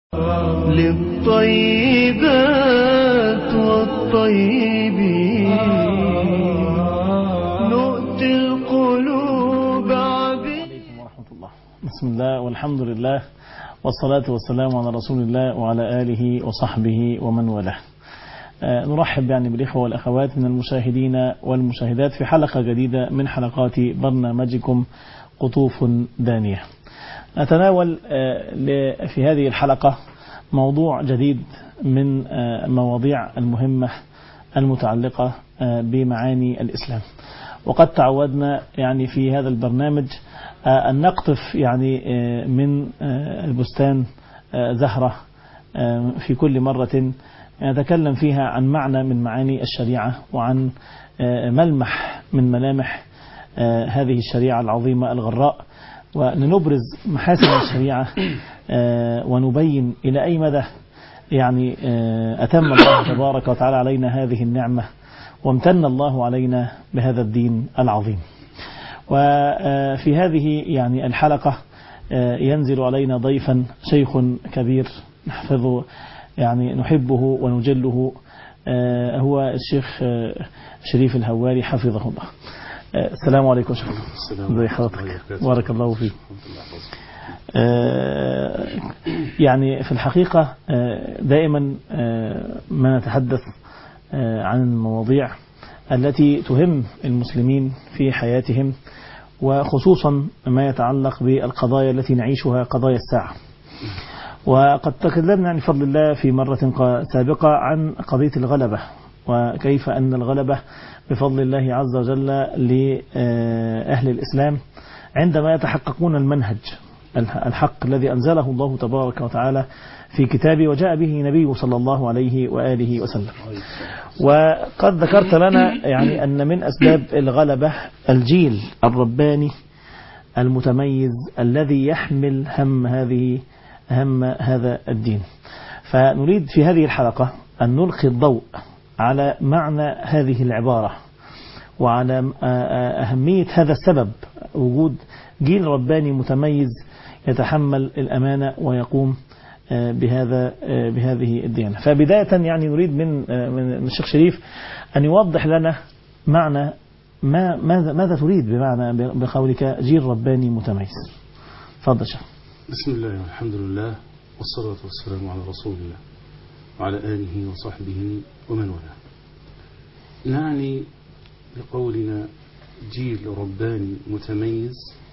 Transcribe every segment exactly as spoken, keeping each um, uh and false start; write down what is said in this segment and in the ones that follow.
للطيبات والطيبين نؤتي القلوب عبيد. عليكم ورحمة الله. بسم الله والحمد لله والصلاة والسلام على رسول الله وعلى آله وصحبه ومن والاه. آه نرحب يعني بالإخوة والأخوات من المشاهدين والمشاهدات في حلقة جديدة من حلقات برنامجكم قطوف دانية. نتناول آه في هذه الحلقة موضوع جديد من آه مواضيع المهمة المتعلقة آه بمعاني الإسلام. وقد تعودنا يعني في هذا البرنامج آه أن نقطف يعني آه من آه البستان آه زهرة آه في كل مرة نتكلم فيها عن معنى من معاني الشريعة وعن آه ملمح من ملامح آه هذه الشريعة العظيمة الغراء، ونبرز محاسن الشريعة ونبين إلى أي مدى يعني أتم الله تبارك وتعالى علينا هذه النعمة وامتن الله علينا بهذا الدين العظيم. وفي هذه يعني الحلقة ينزل علينا ضيفا شيخ كبير نحفظه يعني نحبه ونجله، هو الشيخ شريف الهواري حفظه الله. السلام عليكم شيخ. ازي حضرتك؟ بارك الله فيك. يعني في الحقيقة دائما ما نتحدث عن المواضيع التي تهم المسلمين في حياتهم، وخصوصا ما يتعلق بالقضايا التي نعيشها قضايا الساعة. وقد تكلمنا يعني بفضل الله في مرة سابقة عن قضية الغلبة، وكيف أن الغلبة بفضل الله عز وجل لأهل الإسلام عندما يتحققون المنهج الحق الذي أنزله الله تبارك وتعالى في كتابه وجاء به نبيه صلى الله عليه وآله وسلم. وقد ذكرت لنا يعني أن من أسباب الغلبة الجيل الرباني المتميز الذي يحمل هم هذه هم هذا الدين. فنريد في هذه الحلقة أن نلقي الضوء على معنى هذه العبارة وعلى أهمية هذا السبب، وجود جيل رباني متميز يتحمل الأمانة ويقوم بهذا بهذه الديانة. فبداية يعني نريد من من الشيخ شريف أن يوضح لنا معنى ما ماذا ماذا تريد بمعنى بقولك جيل رباني متميز. تفضل شيخ. بسم الله والحمد لله والصلاة والسلام على رسول الله وعلى آله وصحبه ومن والاه. نعني بقولنا جيل رباني متميز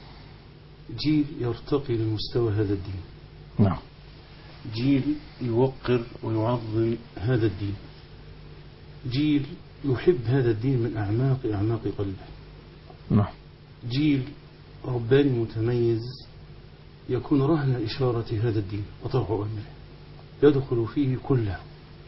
جيل يرتقي لمستوى هذا الدين. نعم. جيل يوقر ويعظم هذا الدين، جيل يحب هذا الدين من أعماق أعماق قلبه. نعم. جيل رباني متميز يكون رهن إشارة هذا الدين وطرح أمره يدخل فيه كله.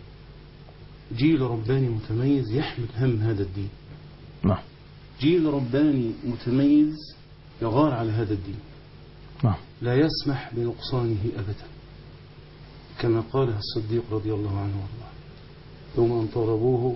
جيل رباني متميز يحمل هم هذا الدين. نعم. جيل رباني متميز يغار على هذا الدين. نعم. لا يسمح بنقصانه أبدا، كما قالها الصديق رضي الله عنه وارضاه يوم أن طالبوه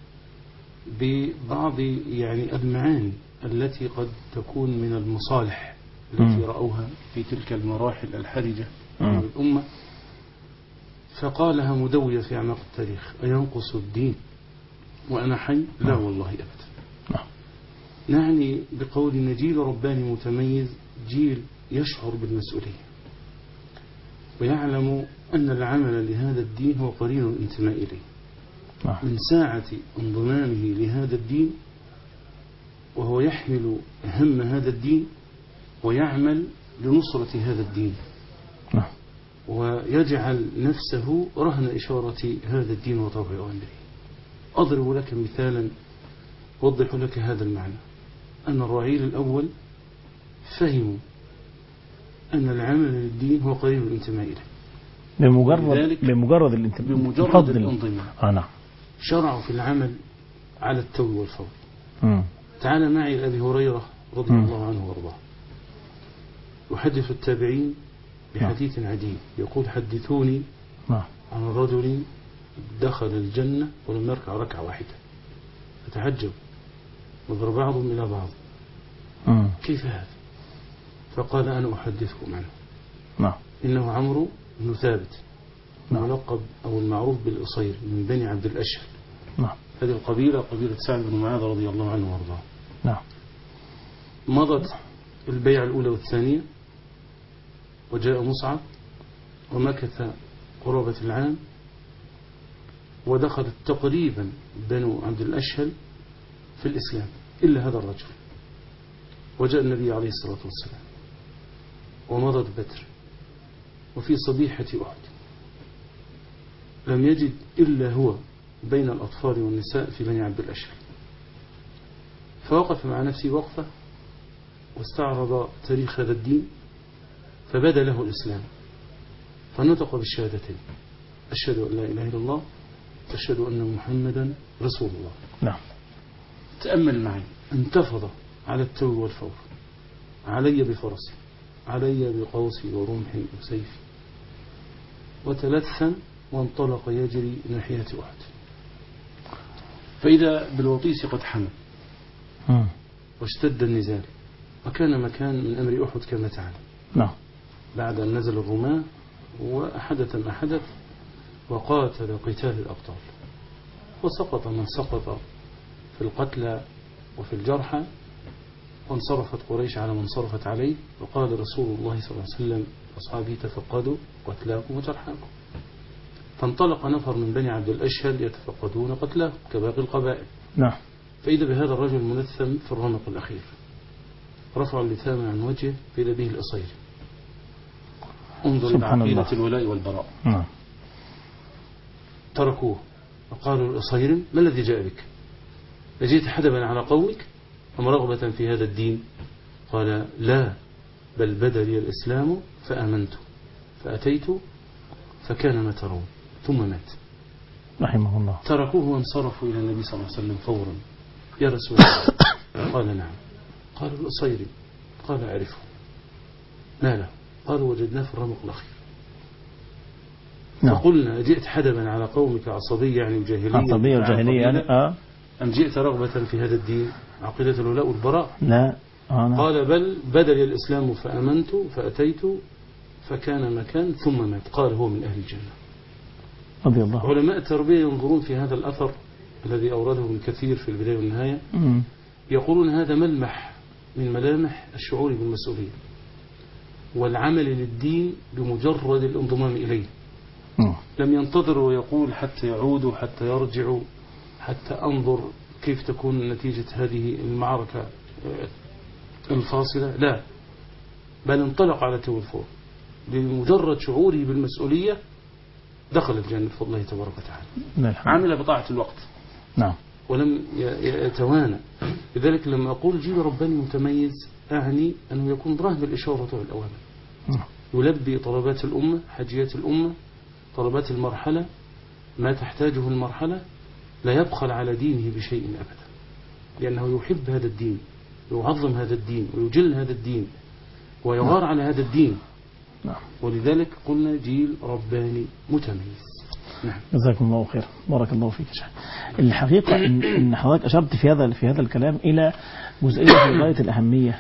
ببعض يعني المعاني التي قد تكون من المصالح التي رأوها في تلك المراحل الحرجة من الأمة، فقالها مدوية في أعماق التاريخ: أينقص الدين وأنا حي؟ لا والله أبدا. نعني بقول جيل رباني متميز جيل يشعر بالمسؤولية ويعلم أن العمل لهذا الدين هو قرين الانتماء إليه. من ساعة انضمامه لهذا الدين وهو يحمل هم هذا الدين ويعمل لنصرة هذا الدين ويجعل نفسه رهن إشارة هذا الدين وطبع أمره. أضرب لك مثالا أوضح لك هذا المعنى. أن الرعيل الأول فهموا أن العمل للدين هو قرين الانتماء إليه بمجرد بمجرد الانتماء بمجرد الانضمام. آه نعم. شرعوا في العمل على التو والفور. تعال معي لأبي هريرة رضي م. الله عنه وارضاه يحدث التابعين بحديث عجيب يقول: حدثوني م. عن رجل دخل الجنة ولم يركع ركعة واحدة. فتعجب نظر بعضهم إلى بعض م. كيف هذا؟ فقال: أنا أحدثكم عنه. نعم. إنه عمرو بن ثابت نعم. ملقب أو المعروف بالأصير من بني عبد الأشهل. نعم. هذه القبيلة قبيلة سعد بن معاذ رضي الله عنه وارضاه. نعم. مضت البيعة الأولى والثانية وجاء مصعب ومكث قرابة العام، ودخلت تقريبا بنو عبد الأشهل في الإسلام إلا هذا الرجل. وجاء النبي عليه الصلاة والسلام ومضت بدر، وفي صبيحة أحد لم يجد إلا هو بين الأطفال والنساء في بني عبد الأشهل، فوقف مع نفسه وقفة واستعرض تاريخ هذا الدين، فبدا له الإسلام، فنطق بالشهادتين: أشهد أن لا إله إلا الله، أشهد أن محمدا رسول الله. نعم. تأمل معي، انتفض على التو والفور: علي بفرسي، علي بقوسي ورمحي وسيفي، وتلثم وانطلق يجري ناحية أحد، فإذا بالوطيس قد حمل واشتد النزال، وكان مكان من أمر أحد كما تعلم. نعم. بعد أن نزل الرماة وأحدث ما حدث وقاتل قتال الأبطال، وسقط من سقط في القتلى وفي الجرحى، وانصرفت قريش على من صرفت عليه، وقال رسول الله صلى الله عليه وسلم: أصحابي تفقدوا قتلاكم وجرحاكم. فانطلق نفر من بني عبد الأشهل يتفقدون قتلاه كباقي القبائل. نعم. فإذا بهذا الرجل الملثم في الرمق الأخير، رفع اللثام عن وجهه فإذا به الأصير. انظر إلى عقيدة الولاء والبراء. نعم. تركوه وقالوا الأصير: ما الذي جاء بك؟ لجيت حدبا على قومك أم رغبة في هذا الدين؟ قال: لا، بل بدا لي الإسلام فآمنت فأتيت فكان ما ترون، ثم مات رحمه الله. تركوه وانصرفوا إلى النبي صلى الله عليه وسلم فورا: يا رسول الله. قال: نعم. قالوا: الأصيري. قال: أعرفه. ما له؟ قالوا: وجدناه في الرمق الأخير. نعم. فقلنا: جئت حدبا على قومك عصبية يعني جاهلية عصبية وجاهلية يعني آه. أم جئت رغبة في هذا الدين عقيدة الولاء والبراء؟ لا. آه نعم. قال: بل بدا لي الإسلام فآمنت فأتيت فكان مكان ثم مات. قال: هو من أهل الجنة. رضي الله. علماء التربية ينظرون في هذا الأثر الذي أورده ابن كثير في البداية والنهاية، م. يقولون هذا ملمح من ملامح الشعور بالمسؤولية والعمل للدين بمجرد الانضمام إليه. م. لم ينتظر ويقول حتى يعودوا حتى يرجعوا حتى أنظر كيف تكون نتيجة هذه المعركة الفاصلة، لا، بل انطلق على تو الفور بمجرد شعوره بالمسؤولية دخل الجنة بفضل الله تبارك وتعالى. عمل بطاعة الوقت. نعم. ولم يتوانى. لذلك لما أقول جيل رباني متميز أعني أنه يكون راهب الإشارة والأوامر، يلبي طلبات الأمة، حاجيات الأمة، طلبات المرحلة، ما تحتاجه المرحلة، لا يبخل على دينه بشيء أبدا، لأنه يحب هذا الدين، يعظم هذا الدين، ويجل هذا الدين، ويغار على هذا الدين. ولذلك قلنا جيل رباني متميز. نعم. جزاكم الله خير، بارك الله فيك. الحقيقة إن, إن حضرتك أشرت في هذا في هذا الكلام إلى جزئية في غاية الأهمية،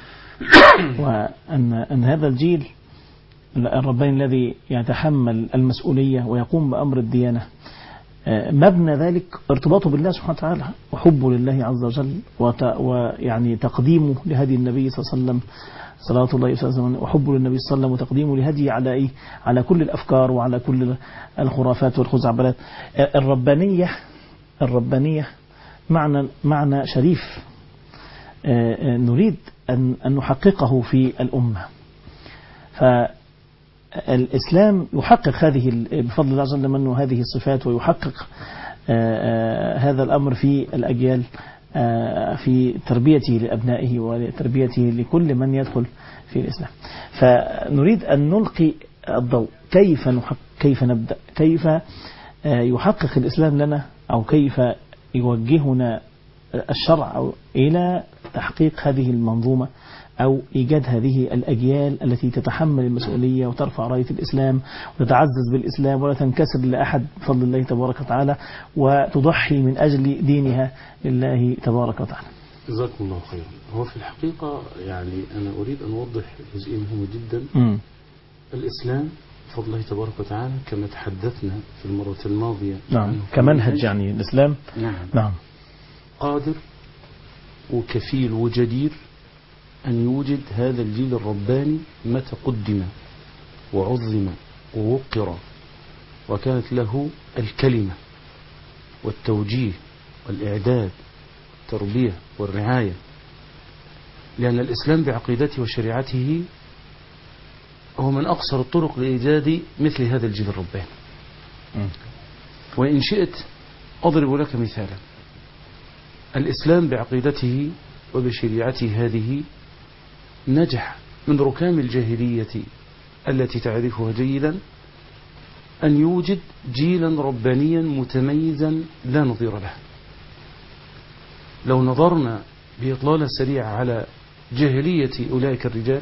وأن أن هذا الجيل الرباني الذي يتحمل المسؤولية ويقوم بأمر الديانة مبنى ذلك ارتباطه بالله سبحانه وتعالى وحبه لله عز وجل، ويعني تقديمه لهدي النبي صلى الله عليه وسلم صلاة الله وسلم، وحبه للنبي صلى الله عليه وسلم وتقديمه لهدي على إيه؟ على كل الأفكار وعلى كل الخرافات والخزعبلات. الربانية الربانية معنى معنى شريف نريد أن أن نحققه في الأمة. فالإسلام يحقق هذه بفضل الله جل منه هذه الصفات، ويحقق هذا الأمر في الأجيال في تربيته لأبنائه وتربيته لكل من يدخل في الإسلام. فنريد أن نلقي الضوء كيف نحقق، كيف نبدأ، كيف يحقق الإسلام لنا، أو كيف يوجهنا الشرع أو إلى تحقيق هذه المنظومة، أو إيجاد هذه الأجيال التي تتحمل المسؤولية وترفع راية الإسلام وتتعزز بالإسلام ولا تنكسر لأحد بفضل الله تبارك وتعالى، وتضحي من أجل دينها لله تبارك وتعالى. جزاكم الله خيرا. هو في الحقيقة يعني أنا أريد أن أوضح جزئية مهمة جدا. م. الإسلام بفضل الله تبارك وتعالى كما تحدثنا في المرة الماضية. نعم كمنهج يعني الإسلام. نعم. نعم قادر وكفيل وجدير أن يوجد هذا الجيل الرباني متى قدم وعظم ووقر وكانت له الكلمة والتوجيه والإعداد والتربية والرعاية، لأن الإسلام بعقيدته وشريعته هو من أقصر الطرق لإيجاد مثل هذا الجيل الرباني. وإن شئت أضرب لك مثالا. الإسلام بعقيدته وبشريعته هذه نجح من ركام الجاهلية التي تعرفها جيدا أن يوجد جيلا ربانيا متميزا لا نظير له. لو نظرنا بإطلالة سريعة على جاهلية أولئك الرجال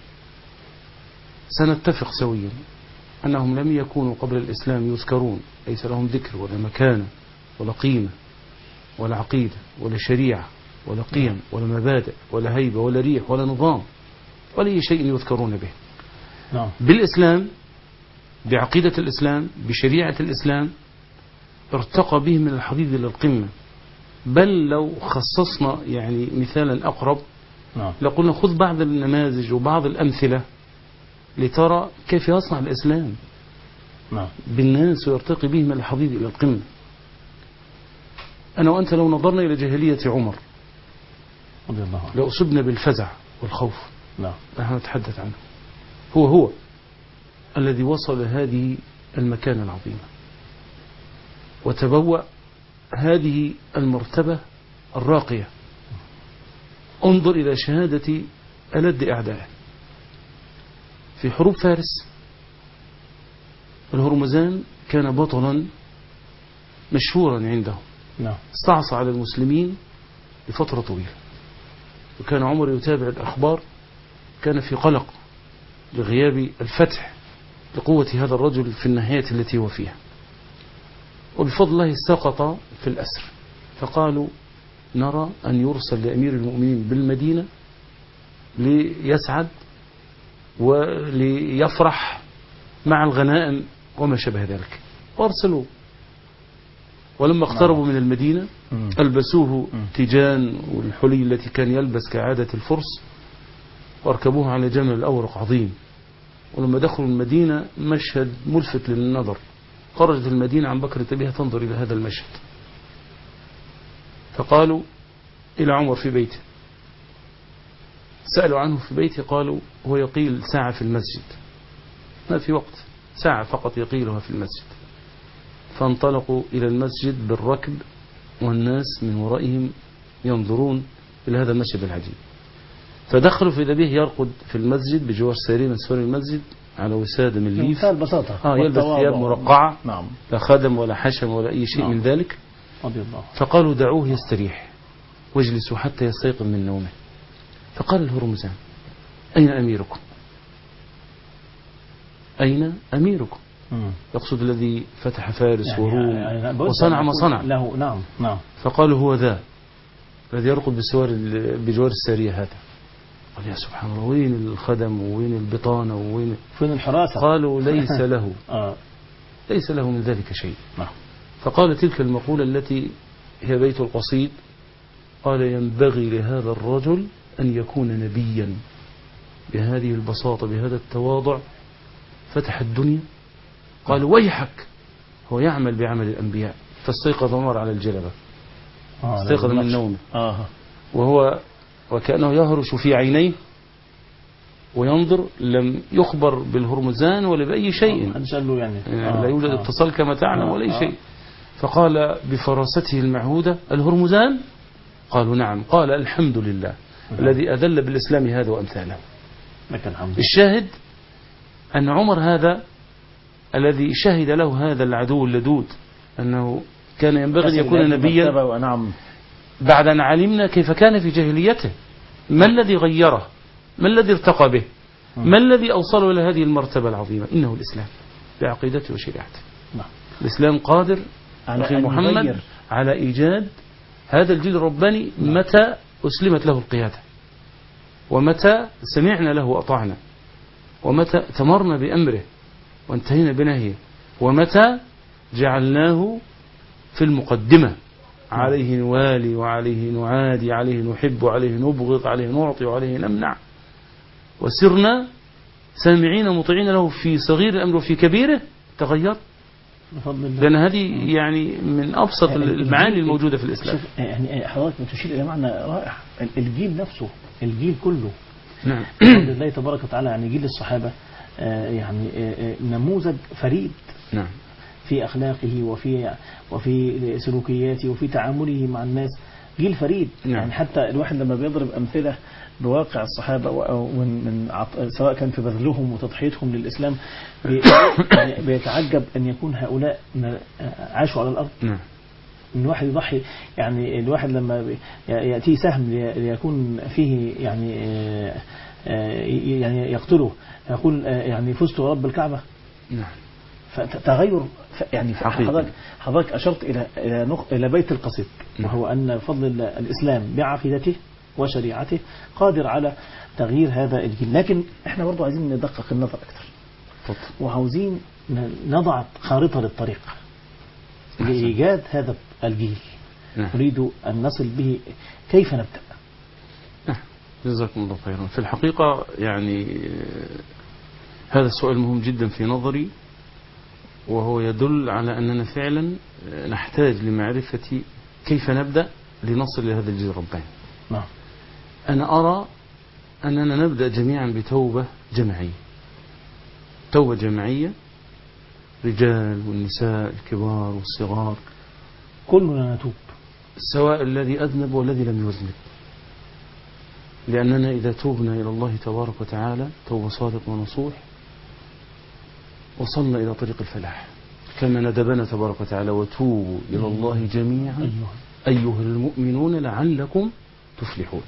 سنتفق سويا أنهم لم يكونوا قبل الإسلام يذكرون، ليس لهم ذكر ولا مكانة ولا قيمة ولا عقيدة ولا شريعة ولا قيم ولا مبادئ ولا هيبة ولا ريح ولا نظام ولا أي شيء يذكرون به. نعم. بالإسلام بعقيدة الإسلام بشريعة الإسلام ارتقى به من الحضيض إلى القمة. بل لو خصصنا يعني مثالا أقرب نعم. لقلنا خذ بعض النماذج وبعض الأمثلة لترى كيف يصنع الإسلام نعم. بالناس ويرتقي به من الحضيض إلى القمة. أنا وأنت لو نظرنا إلى جاهلية عمر رضي الله عنه لأصبنا بالفزع والخوف. نعم. نحن نتحدث عنه. هو هو الذي وصل هذه المكانة العظيمة وتبوأ هذه المرتبة الراقية. انظر إلى شهادة ألد أعدائه في حروب فارس. الهرمزان كان بطلا مشهورا عنده. نعم. استعصى على المسلمين لفترة طويلة، وكان عمر يتابع الأخبار، كان في قلق لغياب الفتح لقوة هذا الرجل في الناحية التي هو فيها. وبفضل الله سقط في الأسر، فقالوا نرى أن يرسل لأمير المؤمنين بالمدينة ليسعد وليفرح مع الغنائم وما شابه ذلك، وارسلوه. ولما اقتربوا من المدينة ألبسوه تيجان والحلي التي كان يلبس كعادة الفرس، واركبوه على جمل الأورق عظيم. ولما دخلوا المدينة مشهد ملفت للنظر. خرجت المدينة عن بكرة بها تنظر إلى هذا المشهد، فقالوا إلى عمر في بيته. سألوا عنه في بيته، قالوا هو يقيل ساعة في المسجد، ما في وقت، ساعة فقط يقيلها في المسجد. فانطلقوا إلى المسجد بالركب والناس من ورائهم ينظرون إلى هذا المشهد العجيب. فدخلوا في ذبيه يرقد في المسجد بجوار ساري من سوار المسجد على وسادة من ليف، البساطة. آه يلبس ثياب مرقعة. نعم. لا خدم ولا حشم ولا أي شيء. نعم. من ذلك. رضي الله. فقالوا دعوه يستريح واجلسوا حتى يستيقظ من نومه. فقال الهرمزان أين أميركم؟ أين أميركم؟ مم. يقصد الذي فتح فارس يعني وروم يعني وصنع ما صنع له. نعم. نعم. فقالوا هو ذا الذي يرقد بسوار بجوار السارية هذا. قال يا سبحان الله، وين الخدم وين البطانة وين فين الحراسة؟ قالوا ليس له آه. ليس له من ذلك شيء. نعم. فقال تلك المقولة التي هي بيت القصيد، قال ينبغي لهذا الرجل أن يكون نبيا بهذه البساطة بهذا التواضع. فتح الدنيا. قال ويحك، هو يعمل بعمل الأنبياء. فاستيقظ عمر على الجلبة. آه استيقظ من نومه. آه. وهو وكأنه يهرش في عينيه وينظر. لم يخبر بالهرمزان ولا بأي شيء. آه. له يعني. آه. لا يوجد آه. اتصال كما تعلم آه. ولا أي شيء. فقال بفراسته المعهودة الهرمزان؟ قالوا نعم. قال الحمد لله آه. الذي أذل بالإسلام هذا وأمثاله. لك الحمد. الشاهد أن عمر هذا الذي شهد له هذا العدو اللدود أنه كان ينبغي أن يكون نبيا، بعد أن علمنا كيف كان في جاهليته، ما الذي غيره، ما الذي ارتقى به، ما الذي أوصله إلى هذه المرتبة العظيمة؟ إنه الإسلام بعقيدته وشريعته. الإسلام قادر أخي محمد على إيجاد هذا الجيل الرباني متى أسلمت له القيادة، ومتى سمعنا له وأطعنا، ومتى تمرنا بأمره، وانتهينا بنهيه. ومتى جعلناه في المقدمة، عليه نوالي وعليه نعادي، عليه نحب وعليه نبغض، عليه نعطي وعليه نمنع، وسرنا سامعين مطيعين له في صغير الأمر وفي كبيره. تغير بفضل الله. لأن هذه يعني من أبسط المعاني الموجودة في الإسلام. يعني حضرتك بتشير إلى معنى رائع. الجيل نفسه، الجيل كله نعم بفضل الله تبارك وتعالى، يعني جيل الصحابة يعني نموذج فريد نعم في أخلاقه وفي وفي سلوكياته وفي تعامله مع الناس. جيل فريد. نعم. يعني حتى الواحد لما بيضرب أمثلة بواقع الصحابة ومن من سواء كان في بذلهم وتضحيتهم للإسلام بي يعني بيتعجب أن يكون هؤلاء عاشوا على الأرض. نعم. إن الواحد يضحي، يعني الواحد لما يأتيه سهم ليكون فيه يعني يعني يقتله يقول يعني فزت ورب الكعبة. نعم. فتغير يعني حقيقي. حضرتك حضرتك أشرت إلى إلى نق... إلى بيت القصيد، وهو أن فضل الإسلام بعقيدته وشريعته قادر على تغيير هذا الجيل. لكن إحنا برضو عايزين ندقق النظر أكثر، وعاوزين نضع خارطة للطريق لإيجاد هذا الجيل. نعم. نريد أن نصل به. كيف نبدأ؟ نعم. جزاكم الله خيرا. في الحقيقة يعني هذا السؤال مهم جدا في نظري، وهو يدل على أننا فعلا نحتاج لمعرفة كيف نبدأ لنصل لهذا الجيل الرباني. نعم. أنا أرى أننا نبدأ جميعا بتوبة جماعية، توبة جماعية، رجال والنساء الكبار والصغار، كلنا نتوب، سواء الذي أذنب والذي لم يذنب، لأننا إذا توبنا إلى الله تبارك وتعالى توبة صادق ونصوح وصلنا إلى طريق الفلاح، كما ندبنا تبارك وتعالى وتوبوا إلى الله جميعا أيها المؤمنون لعلكم تفلحون.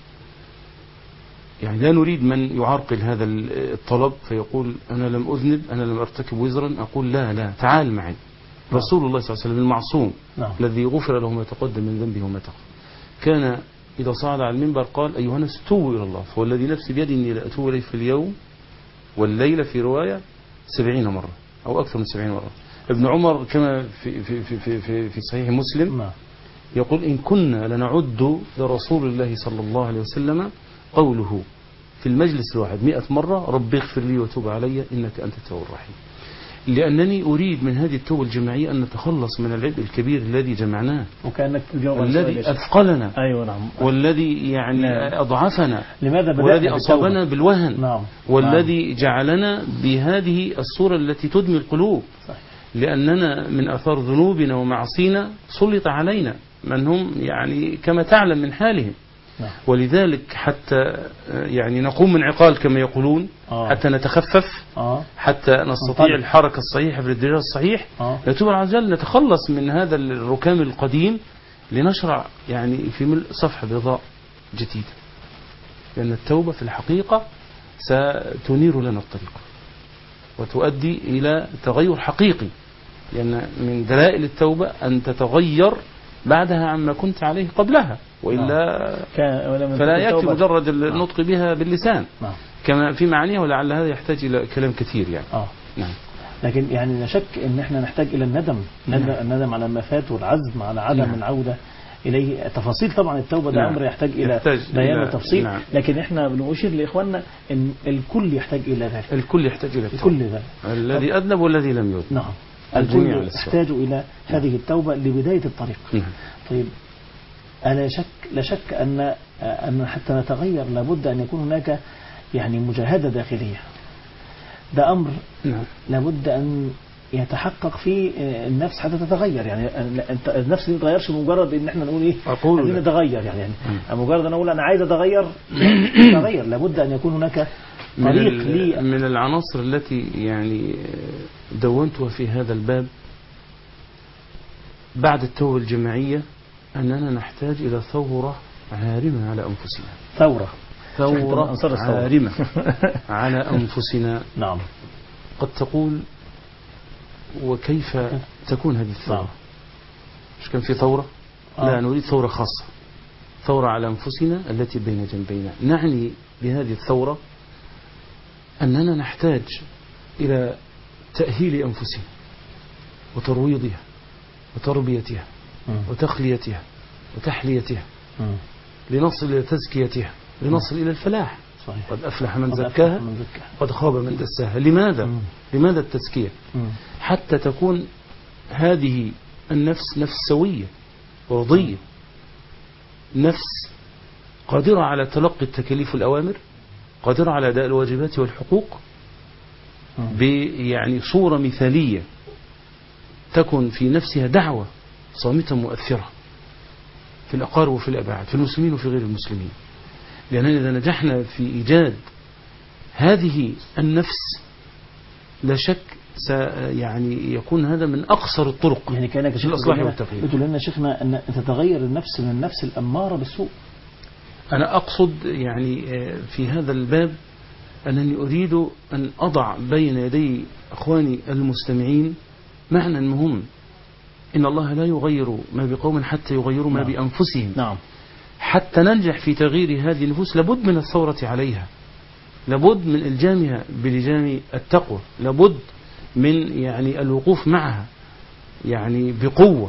يعني لا نريد من يعرقل هذا الطلب فيقول أنا لم أذنب، أنا لم أرتكب وزرا. أقول لا لا، تعال معي. رسول الله صلى الله عليه وسلم المعصوم الذي غفر له ما تقدم من ذنبه وما تأخر، كان إذا صعد على المنبر قال أيها الناس توبوا إلى الله، فوالذي نفسي بيدي إني لأتوب إليه في اليوم والليلة في رواية سبعين مرة أو أكثر من سبعين مرة. ابن عمر كما في في في في في, في صحيح مسلم يقول إن كنا لنعد لرسول الله صلى الله عليه وسلم قوله في المجلس الواحد مئة مرة ربي اغفر لي وتوب علي إنك أنت التواب الرحيم. لأنني أريد من هذه التوبة الجماعية أن نتخلص من العبء الكبير الذي جمعناه، وكأنك والذي أثقلنا، أيوة نعم. والذي يعني نعم. أضعفنا، لماذا بدأنا والذي أصابنا بالوهن، نعم. والذي نعم. جعلنا بهذه الصورة التي تدمي القلوب. صحيح. لأننا من أثار ذنوبنا ومعصينا سلط علينا من هم يعني كما تعلم من حالهم. نعم. ولذلك حتى يعني نقوم من عقال كما يقولون، آه. حتى نتخفف، آه. حتى نستطيع طيب. الحركة الصحيحة في الاتجاه الصحيح، آه. نتوب عز وجل نتخلص من هذا الركام القديم لنشرع يعني في ملء صفحة بيضاء جديدة. لأن التوبة في الحقيقة ستنير لنا الطريق وتؤدي إلى تغير حقيقي، لأن من دلائل التوبة أن تتغير بعدها عما كنت عليه قبلها، وإلا فلا يكفي مجرد النطق بها باللسان كما في معانيها، ولعل هذا يحتاج إلى كلام كثير يعني. آه. نعم. لكن يعني لا شك ان احنا نحتاج الى الندم، ندم الندم على ما فات والعزم على عدم نعم. العودة إليه. تفاصيل طبعا التوبة ده نعم. أمر يحتاج إلى بيان وتفصيل، نعم. لكن احنا بنشير لإخواننا ان الكل يحتاج إلى ذلك، الكل يحتاج إلى التوبة، الكل ذلك، الذي أذنب والذي لم يذنب. نعم. الكل يحتاج إلى هذه التوبة لبداية الطريق. نعم. طيب ألا شك لا شك أن أن حتى نتغير لابد أن يكون هناك يعني مجاهدة داخلية. ده أمر نعم. لابد أن يتحقق في النفس حتى تتغير. يعني النفس ما تتغيرش مجرد ان احنا نقول ايه عايزين نتغير، يعني, يعني مجرد ان اقول انا عايز اتغير اتغير، لابد ان يكون هناك طريق لي. من العناصر التي يعني دونتها في هذا الباب بعد التوبة الجماعية أننا نحتاج إلى ثورة عارمة على أنفسنا. ثورة ثورة عارمة على أنفسنا. نعم. قد تقول وكيف تكون هذه الثورة؟ نعم. مش كان في ثورة؟ آه. لا، نريد ثورة خاصة، ثورة على أنفسنا التي بين جنبينا. نعني بهذه الثورة أننا نحتاج إلى تأهيل أنفسهم وترويضها وتربيتها وتخليتها وتحليتها لنصل إلى تزكيتها لنصل إلى الفلاح. صحيح. قد أفلح من زكاها قد خاب من دساها. لماذا؟ مم. لماذا التزكية؟ مم. حتى تكون هذه النفس نفس سوية ورضية، نفس قادرة على تلقي التكاليف والأوامر، قادرة على أداء الواجبات والحقوق يعني صورة مثالية، تكن في نفسها دعوة صامتة مؤثرة في الأقارب وفي الأبعاد، في المسلمين وفي غير المسلمين. لأننا إذا نجحنا في إيجاد هذه النفس لا شك يعني يكون هذا من أقصر الطرق يعني كأنك في الإصلاح والتغيير. بتقول لنا شيخنا أن تتغير النفس من النفس الأمارة بالسوء. أنا أقصد يعني في هذا الباب أنني أريد أن أضع بين يدي أخواني المستمعين معنى مهم. إن الله لا يغير ما بقوم حتى يغيروا ما نعم. بأنفسهم. نعم. حتى ننجح في تغيير هذه النفوس لابد من الثورة عليها، لابد من إلجامها بلجام التقوى، لابد من يعني الوقوف معها يعني بقوة،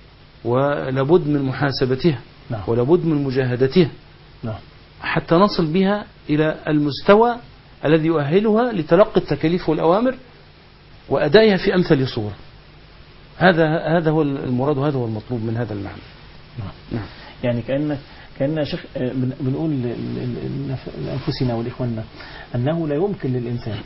ولابد من محاسبتها نعم. ولابد من مجاهدتها نعم. حتى نصل بها إلى المستوى الذي يؤهلها لتلقي التكاليف والأوامر وأدائها في أمثل صورة. هذا هذا هو المراد وهذا هو المطلوب من هذا المعنى. نعم. نعم. يعني كأن كأن شيخ بنقول لأنفسنا ولإخواننا أنه لا يمكن للإنسان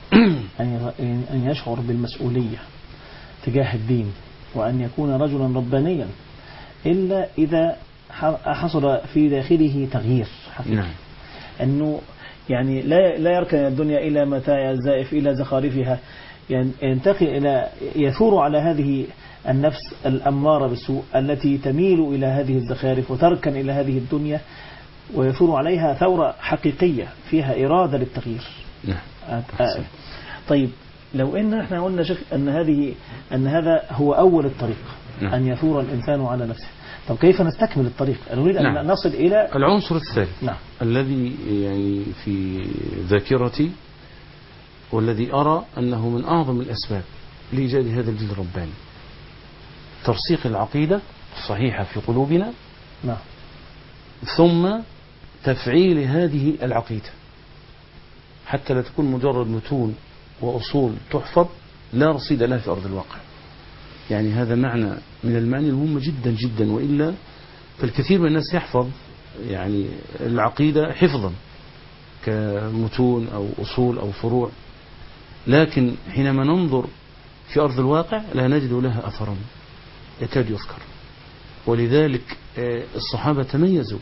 أن يشعر بالمسؤولية تجاه الدين وأن يكون رجلا ربانيا إلا إذا حصل في داخله تغيير حقيقي. نعم. أنه يعني لا لا يركن الدنيا إلى متاع الزائف إلى زخارفها، ينتقل إلى يثور على هذه النفس الأمارة بالسوء التي تميل إلى هذه الزخارف وتركن إلى هذه الدنيا، ويثور عليها ثورة حقيقية فيها إرادة للتغيير. نعم. طيب لو إن احنا قلنا شيخ أن هذه أن هذا هو أول الطريق. نعم. أن يثور الإنسان على نفسه. طب كيف نستكمل الطريق؟ نريد أن نعم. نصل إلى العنصر الثالث. نعم. الذي يعني في ذاكرتي والذي أرى أنه من أعظم الأسباب لإيجاد هذا الجيل الرباني، ترسيخ العقيدة الصحيحة في قلوبنا. نعم. ثم تفعيل هذه العقيدة حتى لا تكون مجرد متون وأصول تحفظ لا رصيد لها في أرض الواقع. يعني هذا معنى من المعاني المهمة جدا جدا، وإلا فالكثير من الناس يحفظ يعني العقيدة حفظا كمتون أو أصول أو فروع، لكن حينما ننظر في أرض الواقع لا نجد لها أثرا يكاد يذكر. ولذلك الصحابة تميزوا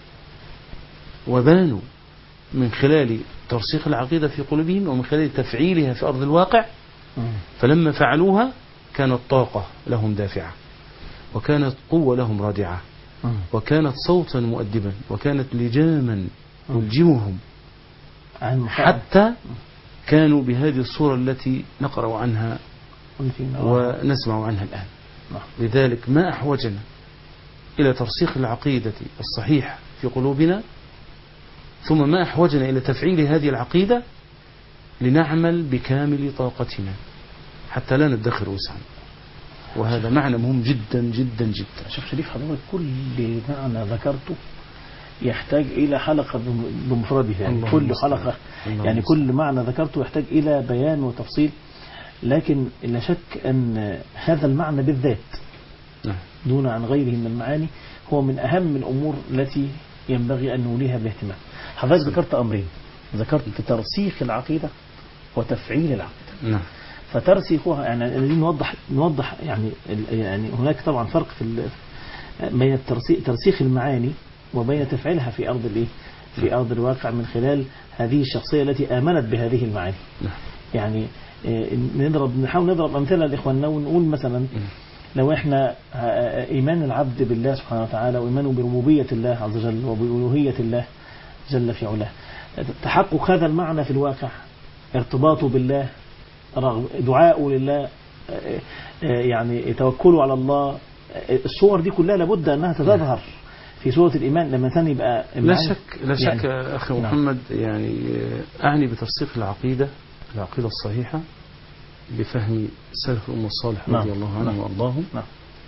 وبانوا من خلال ترسيخ العقيدة في قلوبهم ومن خلال تفعيلها في أرض الواقع. فلما فعلوها كانت طاقة لهم دافعة، وكانت قوة لهم رادعة، وكانت صوتا مؤدبا، وكانت لجاما تلجمهم، حتى كانوا بهذه الصورة التي نقرأ عنها ونسمع عنها الآن. لذلك ما أحوجنا إلى ترسيخ العقيدة الصحيحة في قلوبنا، ثم ما أحوجنا إلى تفعيل هذه العقيدة لنعمل بكامل طاقتنا حتى لا ندخر وسعا. وهذا معنى مهم جدا جدا جدا. شيخ شريف حضرتك كل معنى ذكرته يحتاج إلى حلقة بمفردها، يعني كل حلقة يعني كل معنى ذكرته يحتاج إلى بيان وتفصيل، لكن لا شك أن هذا المعنى بالذات دون عن غيره من المعاني هو من أهم الأمور التي ينبغي أن نوليها باهتمام. حضرتك ذكرت أمرين، ذكرت ترسيخ العقيدة وتفعيل العقيدة. نعم. فترسيخها يعني لازم نوضح نوضح يعني يعني هناك طبعا فرق في بين ترسيخ المعاني وبين تفعيلها في أرض الإيه في أرض الواقع من خلال هذه الشخصية التي آمنت بهذه المعاني. يعني نضرب نحاول نضرب أمثلة لإخواننا ونقول مثلا لو إحنا إيمان العبد بالله سبحانه وتعالى وإيمانه بربوبية الله عز وجل وبألوهية الله جل في علاه، تحقق هذا المعنى في الواقع، ارتباطه بالله، دعاءه لله، يعني توكله على الله، الصور دي كلها لابد أنها تظهر في سورة الإيمان لما ثاني يبقى لا شك لا شك يعني أخي محمد. يعني أعني بترسيخ العقيدة العقيدة الصحيحة بفهم سلف الأمة الصالح نعم. رضي الله عنهم نعم. وأرضاهم. نعم.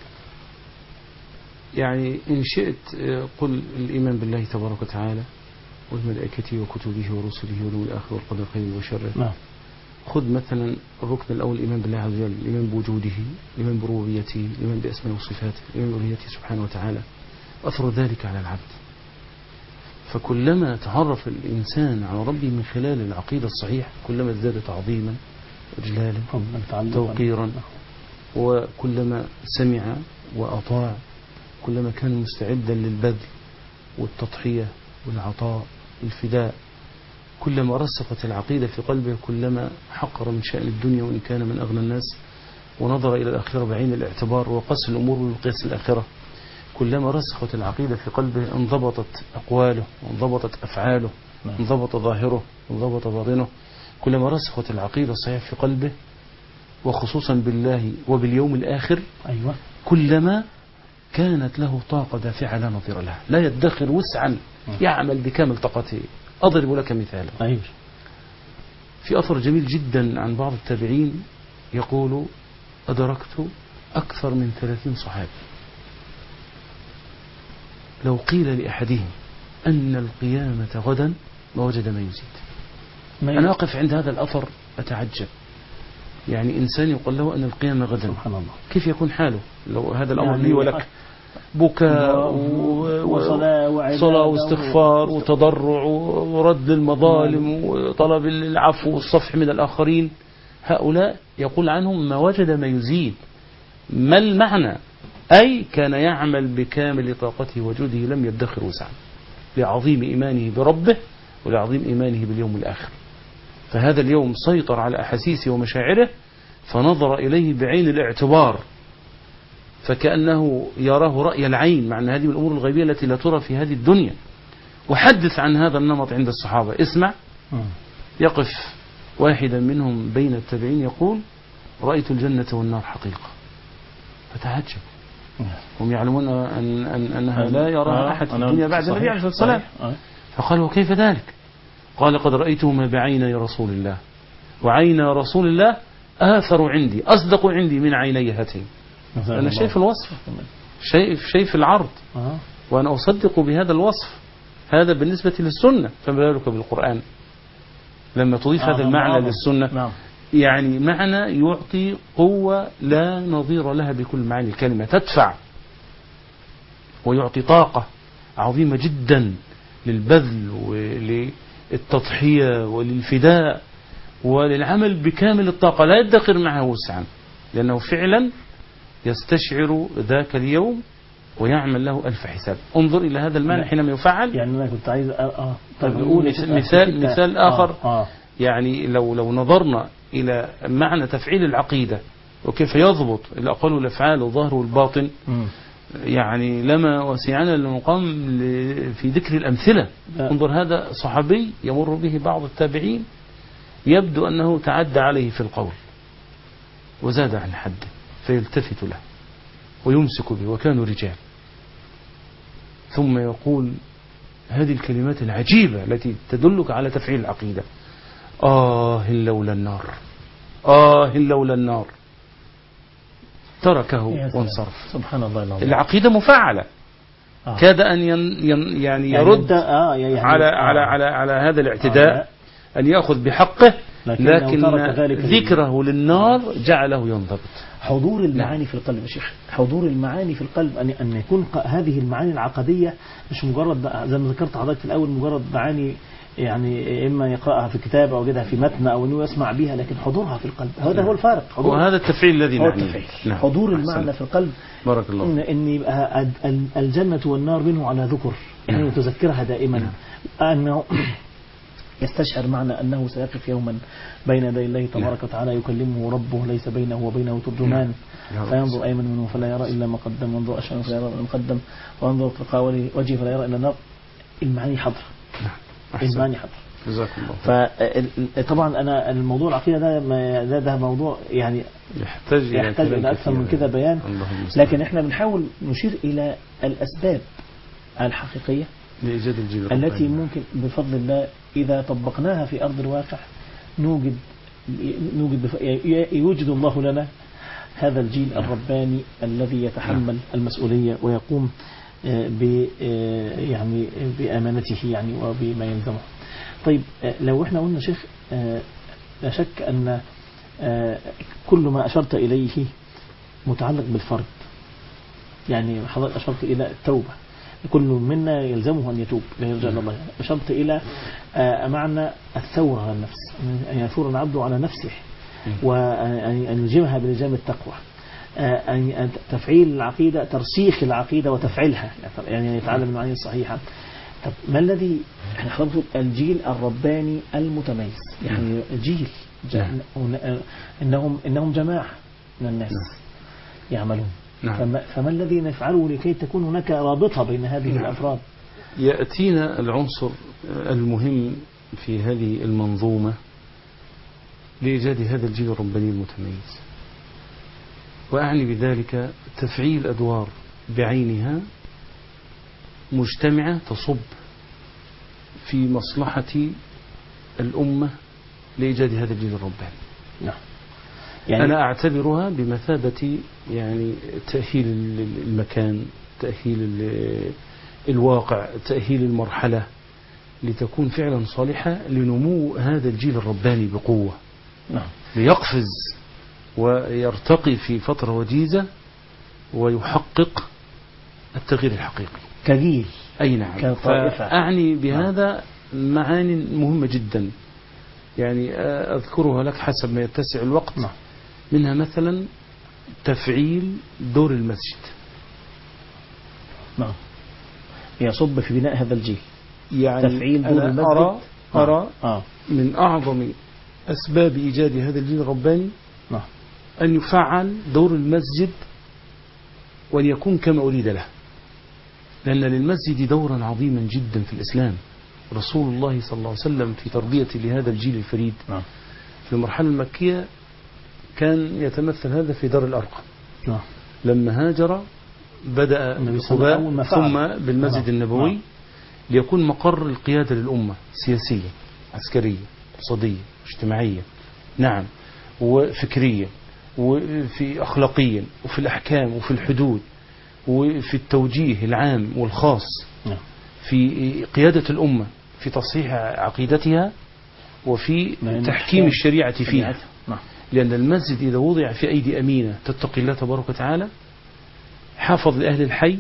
يعني إن شئت قل الإيمان بالله تبارك وتعالى والملائكة وكتبه ورسله واليوم الآخر والقدر خيره وشره. نعم. خذ مثلا الركن الأول الإيمان بالله عز وجل، الإيمان بوجوده، الإيمان بربوبيته، الإيمان بأسمائه وصفاته، الإيمان بألوهيته سبحانه وتعالى، أثر ذلك على العبد. فكلما تعرف الإنسان على ربه من خلال العقيدة الصحيحة كلما ازداد تعظيما وإجلالا توقيرا، وكلما سمع وأطاع كلما كان مستعدا للبذل والتضحية والعطاء والفداء. كلما رسخت العقيدة في قلبه كلما حقر من شأن الدنيا وإن كان من أغنى الناس، ونظر إلى الآخرة بعين الاعتبار وقس الأمور بمقياس الآخرة. كلما رسخت العقيدة في قلبه انضبطت أقواله وانضبطت أفعاله، انضبط ظاهره وانضبط باطنه. كلما رسخت العقيدة الصحيحة في قلبه وخصوصا بالله وباليوم الآخر، أيوة. كلما كانت له طاقة دافعة لا نظير لها، لا يدخر وسعا، يعمل بكامل طاقته. أضرب لك مثالا. أيوة. في أثر جميل جدا عن بعض التابعين يقول: أدركت أكثر من ثلاثين صحابي لو قيل لأحدهم أن القيامة غدا ما وجد ما يزيد. ما أنا أقف عند هذا الأثر أتعجب. يعني إنسان يقول له أن القيامة غدا، سبحان الله، كيف يكون حاله لو هذا الأمر يعني لي ولك؟ بكاء وصلاة واستغفار وتضرع ورد للمظالم وطلب العفو والصفح من الآخرين. هؤلاء يقول عنهم ما وجد ما يزيد. ما المعنى؟ أي كان يعمل بكامل طاقته وجوده، لم يدخر وسعا، لعظيم إيمانه بربه ولعظيم إيمانه باليوم الآخر. فهذا اليوم سيطر على أحاسيسه ومشاعره فنظر إليه بعين الاعتبار، فكأنه يراه رأي العين، مع أن هذه الأمور الغيبية التي لا ترى في هذه الدنيا. وحدث عن هذا النمط عند الصحابة. اسمع، يقف واحدا منهم بين التابعين يقول: رأيت الجنة والنار حقيقة. فتعجب، هم يعلمون أن أن أنها لا يراها أحد في الدنيا بعد النبي عليه الصلاة والسلام. فقالوا: وكيف ذلك؟ قال: قد رأيتهما بعيني رسول الله، وعين رسول الله آثر عندي، أصدق عندي من عيني هاتين. أنا شايف الوصف، شايف شايف العرض، وأنا أصدق بهذا الوصف. هذا بالنسبة للسنة، فما بالك بالقرآن لما تضيف هذا المعنى للسنة؟ يعني معنى يعطي قوة لا نظير لها بكل معاني الكلمة، تدفع ويعطي طاقة عظيمة جدا للبذل وللتضحية وللفداء وللعمل بكامل الطاقة، لا يدخر معه وسعا، لأنه فعلا يستشعر ذاك اليوم ويعمل له ألف حساب. انظر إلى هذا المعنى حينما يفعل. يعني أنا كنت عايز آه طيب نقول مثال مثال آخر. آه. آه. يعني لو لو نظرنا إلى معنى تفعيل العقيدة وكيف يضبط الأقوال والأفعال والظاهر والباطن، م. يعني لما وسعنا المقام في ذكر الأمثلة. لا. انظر، هذا صحابي يمر به بعض التابعين يبدو أنه تعدى عليه في القول وزاد عن حده، فيلتفت له ويمسك به، وكانوا رجال. ثم يقول هذه الكلمات العجيبة التي تدلك على تفعيل العقيدة: آه لولا النار، آه لولا النار. تركه وانصرف. سبحان الله العظيم. العقيدة مفعلة. آه. كاد أن ين ين يعني يرد يعني آه يعني على آه على على على هذا الاعتداء، آه أن يأخذ بحقه، لكن ذكره للنار جعله ينضبط. حضور المعاني في القلب يا شيخ، حضور المعاني في القلب، أن أن يكون هذه المعاني العقدية مش مجرد زي ما ذكرت حضرتك في الأول مجرد معاني يعني إما يقرأها في كتاب أو يجدها في متن أو أنه يسمع بها، لكن حضورها في القلب هذا هو الفارق. وهذا التفعيل الذي نعنيه. نعم. حضور المعنى في القلب. بارك الله. إن, إن يبقى الجنة والنار منه على ذكر، يعني نعم. تذكرها دائما. نعم. أنه يستشعر معنى أنه سيقف يوما بين يدي الله تبارك وتعالى يكلمه ربه ليس بينه وبينه ترجمان، فينظر أيمن منه فلا يرى إلا ما قدم، وينظر أشمل فلا يرى إلا ما قدم، وينظر تلقاء وجهه فلا يرى إلا النار. المعاني حضر. المعاني حضر. جزاكم الله. فطبعا أنا الموضوع العقيدة ده ده, ده موضوع يعني يحتاج, يحتاج إلى أكثر من كذا بيان، لكن إحنا بنحاول نشير إلى الأسباب الحقيقية لإيجاد الجيل التي ممكن بفضل الله إذا طبقناها في أرض الواقع نوجد نوجد بف... يوجد الله لنا هذا الجيل الرباني الذي يتحمل المسؤولية ويقوم ب يعني بأمانته يعني وبما يلزمه. طيب لو احنا قلنا شيخ لا شك أن كل ما أشرت إليه متعلق بالفرد، يعني حضرتك أشرت إلى التوبة، كل منا يلزمه أن يتوب ليرجع إلى الله. أشرت إلى معنى الثورة على النفس، أن يثور العبد على نفسه وأن يلجمها بلجام التقوى، أن تفعيل العقيدة، ترسيخ العقيدة وتفعيلها، يعني يتعلم المعاني الصحيحة. طب ما الذي احنا خلقنا الجيل الرباني المتميز، يعني جيل إنهم إنهم جماعة من الناس يعملون، فما, فما الذي نفعله لكي تكون هناك رابطة بين هذه الأفراد؟ يأتينا العنصر المهم في هذه المنظومة لإيجاد هذا الجيل الرباني المتميز، وأعني بذلك تفعيل أدوار بعينها مجتمعة تصب في مصلحة الأمة لإيجاد هذا الجيل الرباني. نعم. يعني أنا أعتبرها بمثابة يعني تأهيل المكان، تأهيل الواقع، تأهيل المرحلة لتكون فعلا صالحة لنمو هذا الجيل الرباني بقوة. نعم. ليقفز ويرتقي في فترة وجيزة ويحقق التغيير الحقيقي كجيل. أي نعم. فأعني بهذا معاني مهمة جدا، يعني أذكرها لك حسب ما يتسع الوقت. نعم. منها مثلا تفعيل دور المسجد. نعم. يصب في بناء هذا الجيل، يعني تفعيل دور المسجد. أرى, أرى آه. من أعظم أسباب إيجاد هذا الجيل الرباني نعم. أن يفعل دور المسجد وأن يكون كما أريد له، لأن للمسجد دورا عظيما جدا في الإسلام. رسول الله صلى الله عليه وسلم في تربية لهذا الجيل الفريد نعم. في المرحلة المكية كان يتمثل هذا في دار الأرقم. نعم. لما هاجر بدأ بقباء ثم بالمسجد نعم. النبوي نعم. ليكون مقر القيادة للأمة، سياسية، عسكرية، اقتصادية، اجتماعية، نعم، وفكرية، وفي أخلاقيا، وفي الأحكام، وفي الحدود، وفي التوجيه العام والخاص، نعم. في قيادة الأمة، في تصحيح عقيدتها، وفي تحكيم الشريعة فيها. نعم. لأن المسجد إذا وضع في أيدي أمينة تتقي الله تبارك وتعالى حافظ لأهل الحي،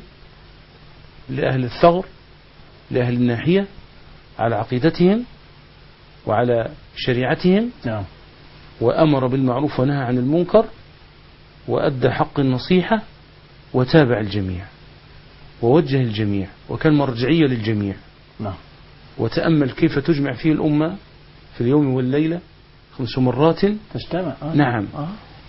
لأهل الثغر، لأهل الناحية على عقيدتهم وعلى شريعتهم. نعم. وأمر بالمعروف ونهى عن المنكر، وأدى حق النصيحة، وتابع الجميع، ووجه الجميع، وكان مرجعية للجميع. نعم. وتأمل كيف تجمع فيه الأمة في اليوم والليلة خمس مرات تجتمع. آه. نعم. آه.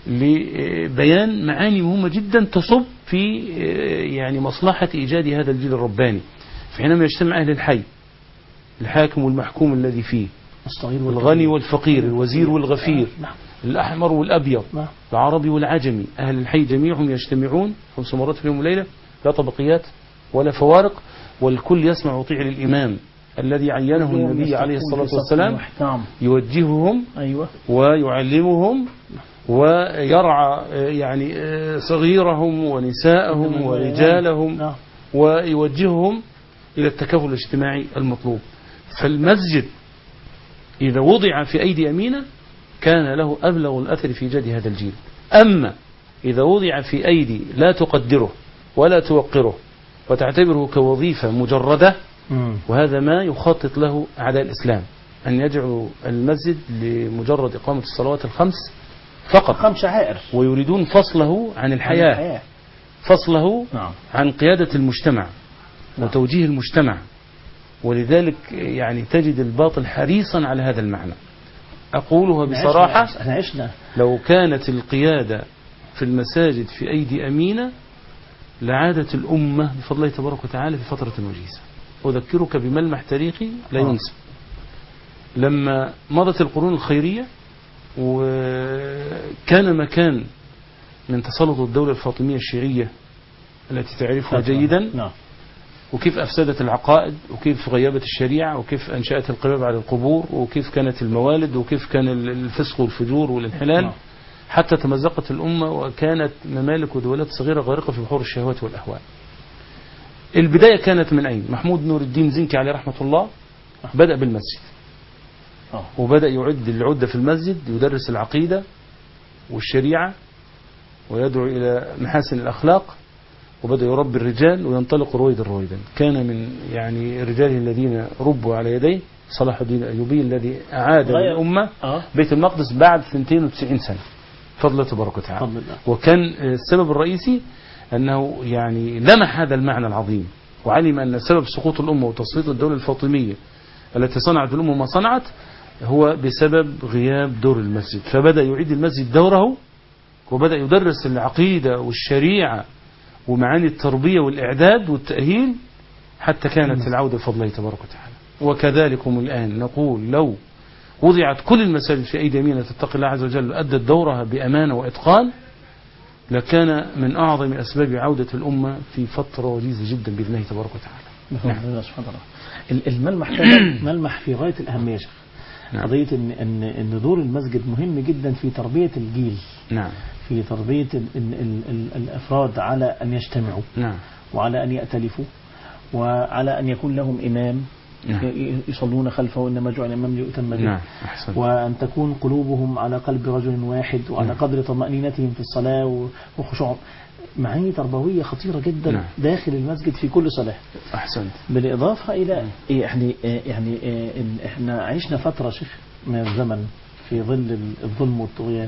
لبيان معاني مهمة جدا تصب في يعني مصلحة إيجاد هذا الجيل الرباني. فحينما يجتمع أهل الحي، الحاكم والمحكوم الذي فيه، الغني والفقير، الوزير والغفير، نعم. الأحمر والأبيض، نعم. العربي والعجمي، أهل الحي جميعهم يجتمعون خمس مرات في اليوم والليلة، لا طبقيات ولا فوارق، والكل يسمع ويطيع للإمام الذي عينه النبي عليه الصلاة والسلام، يوجههم أيوة. ويعلمهم ويرعى يعني صغيرهم ونساءهم ورجالهم، ويوجههم إلى التكافل الاجتماعي المطلوب. فالمسجد إذا وضع في أيدي أمينة كان له أبلغ الأثر في إيجاد هذا الجيل. أما إذا وضع في أيدي لا تقدره ولا توقره وتعتبره كوظيفة مجردة، وهذا ما يخطط له أعداء الإسلام، أن يجعلوا المسجد لمجرد إقامة الصلوات الخمس فقط، خمس شعائر، ويريدون فصله عن الحياة, عن الحياة. فصله نعم. عن قيادة المجتمع نعم. وتوجيه المجتمع. ولذلك يعني تجد الباطل حريصا على هذا المعنى. أقولها بصراحة، لو كانت القيادة في المساجد في أيدي أمينة لعادت الأمة بفضل الله تبارك وتعالى في فترة وجيزة. أذكرك بملمح تاريخي لا ينسى. لما مضت القرون الخيرية وكان مكان من تسلط الدولة الفاطمية الشيعية التي تعرفها جيدا، وكيف أفسدت العقائد، وكيف غيبت الشريعة، وكيف أنشأت القباب على القبور، وكيف كانت الموالد، وكيف كان الفسق والفجور والانحلال، حتى تمزقت الأمة وكانت ممالك ودولات صغيرة غارقة في بحور الشهوات والأهواء. البداية كانت من أين؟ محمود نور الدين زنكي عليه رحمة الله بدأ بالمسجد، وبدأ يعد العدة في المسجد، يدرس العقيدة والشريعة ويدعو إلى محاسن الأخلاق، وبدأ يربي الرجال وينطلق رويدا رويدا. كان من يعني رجاله الذين ربوا على يديه صلاح الدين الأيوبي الذي أعاد للأمة بيت المقدس بعد اثنتين وتسعين سنة فضل تبارك وتعالى. وكان السبب الرئيسي أنه يعني لمح هذا المعنى العظيم، وعلم أن سبب سقوط الأمة وتسليط الدولة الفاطمية التي صنعت الأمة ما صنعت هو بسبب غياب دور المسجد. فبدأ يعيد المسجد دوره، وبدأ يدرس العقيدة والشريعة ومعاني التربية والإعداد والتأهيل، حتى كانت العودة بفضله تبارك وتعالى. وكذلكم الآن نقول لو وضعت كل المساجد في أيدي يمينة تتقي الله عز وجل وأدت دورها بأمانة وإتقان، لكان من أعظم أسباب عودة الأمة في فترة وجيزة جدا بإذن الله تبارك وتعالى. نعم. سبحان الله. الملمح ملمح في غاية الأهمية. نعم. قضية إن إن إن دور المسجد مهم جدا في تربية الجيل. نعم. في تربية ال ال ال ال الأفراد على أن يجتمعوا. نعم. وعلى أن يأتلفوا، وعلى أن يكون لهم إمام. نعم. يصلون خلفه إنما جعل الإمام ليؤتم به. نعم. وأن تكون قلوبهم على قلب رجل واحد، وعلى نعم. قدر طمأنينتهم في الصلاة وخشوعهم. معاني تربوية خطيرة جدا نعم. داخل المسجد في كل صلاة. أحسنت. بالإضافة إلى يعني يعني إحنا عشنا فترة شيخ من الزمن في ظل الظلم والطغيان،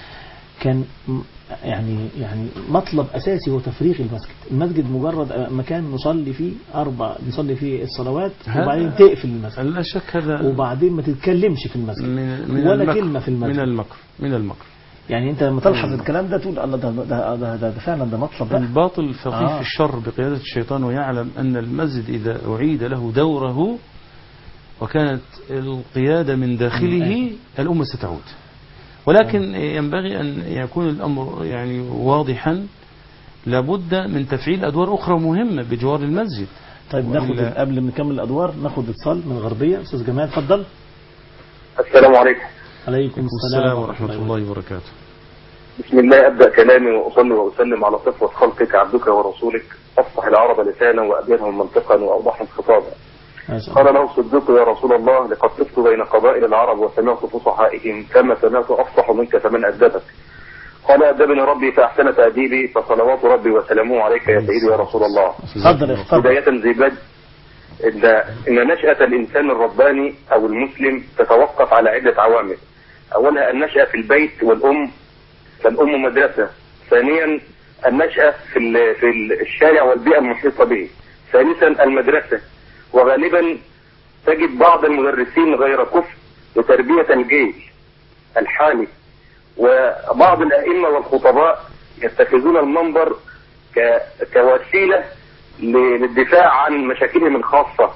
كان يعني يعني مطلب أساسي هو تفريغ المسجد. المسجد مجرد مكان نصلي فيه أربع نصلي فيه الصلوات، وبعدين تقفل المسجد. لا شك هذا. وبعدين ما تتكلمش في المسجد من من ولا المكر. كلمة في المسجد. من المكر من المكر. يعني أنت لما تلحظ الكلام ده تقول الله ده ده ده, ده, ده فعلا ده مطلب. الباطل فقيه آه. في الشر بقيادة الشيطان، ويعلم أن المسجد إذا أعيد له دوره وكانت القيادة من داخله الأمة ستعود. ولكن ينبغي أن يكون الأمر يعني واضحا، لابد من تفعيل أدوار أخرى مهمة بجوار المسجد. طيب ناخد قبل ما نكمل الأدوار ناخد اتصال من الغربية. أستاذ جمال اتفضل. السلام عليكم. عليكم السلام ورحمة الله وبركاته. بسم الله أبدأ كلامي وأصلي وأسلم على صفوة خلقك عبدك ورسولك، أفصح العرب لسانا وأبينهم منطقا وأوضحهم خطابا. قال له الصديق يا رسول الله لقد طفت بين قبائل العرب وسمعت فصحائهم كما سمعت أفصح منك فمن أدبك. قال أدبني ربي فأحسن تأديبي، فصلوات ربي وسلامه عليك يا سيدي يا رسول الله. بداية زي بدء إن, إن نشأة الإنسان الرباني أو المسلم تتوقف على عدة عوامل. أولها النشأة في البيت والأم، فالأم مدرسة. ثانيا النشأة في في الشارع والبيئة المحيطة به. ثالثا المدرسة، وغالبا تجد بعض المدرسين غير كفء لتربية الجيل الحالي، وبعض الأئمة والخطباء يتخذون المنبر كوسيلة للدفاع عن مشاكلهم الخاصة.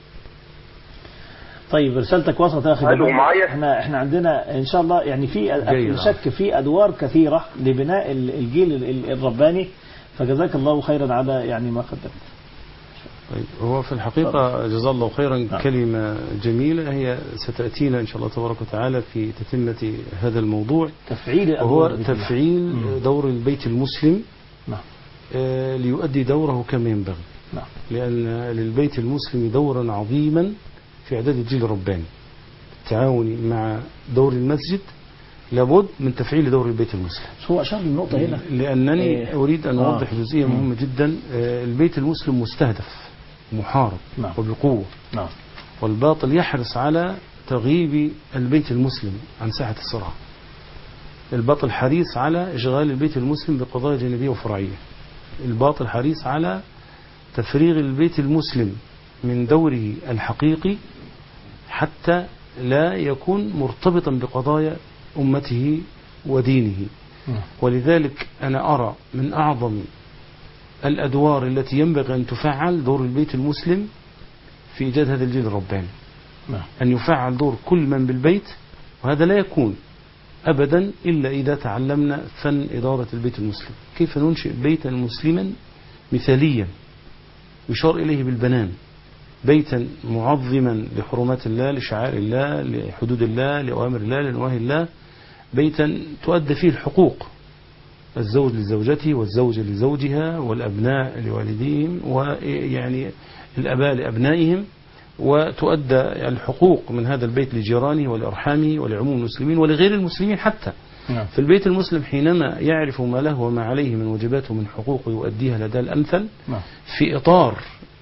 طيب رسالتك وصلت يا اخي. احنا احنا عندنا ان شاء الله يعني في شك في ادوار كثيره لبناء الجيل الرباني، فجزاك الله خيرا على يعني ما قدمت. طيب هو في الحقيقه جزاه الله خيرا. نعم. كلمه جميله هي ستاتينا ان شاء الله تبارك وتعالى في تتمه هذا الموضوع، تفعيل وهو تفعيل دور البيت المسلم. نعم. آه ليؤدي دوره كما ينبغي. نعم. لان للبيت المسلم دورا عظيما في إعداد الجيل الرباني. التعاون مع دور المسجد لابد من تفعيل دور البيت المسلم. هو أشار للنقطة هنا لأنني إيه؟ أريد أن أوضح آه. جزئية مهمة جدا. البيت المسلم مستهدف محارب. نعم. وبقوة. نعم. والباطل يحرص على تغييب البيت المسلم عن ساحة الصراع. الباطل حريص على إشغال البيت المسلم بقضايا جانبية وفرعية. الباطل حريص على تفريغ البيت المسلم من دوره الحقيقي حتى لا يكون مرتبطا بقضايا أمته ودينه. ولذلك أنا أرى من أعظم الأدوار التي ينبغي أن تفعل دور البيت المسلم في إيجاد هذا الجيل الرباني، أن يفعل دور كل من بالبيت. وهذا لا يكون أبدا إلا إذا تعلمنا فن إدارة البيت المسلم، كيف ننشئ بيتا مسلما مثاليا يشار إليه بالبنان، بيتا معظما لحرمات الله، لشعائر الله، لحدود الله، لأوامر الله، لنواهي الله، بيتا تؤدى فيه الحقوق، الزوج لزوجته والزوجة لزوجها والأبناء لوالديهم ويعني الأباء لأبنائهم، وتؤدى الحقوق من هذا البيت لجيرانه ولأرحامه ولعموم المسلمين ولغير المسلمين حتى. نعم. في البيت المسلم حينما يعرف ما له وما عليه من واجبات ومن حقوق يؤديها لدى الأمثل. نعم. في إطار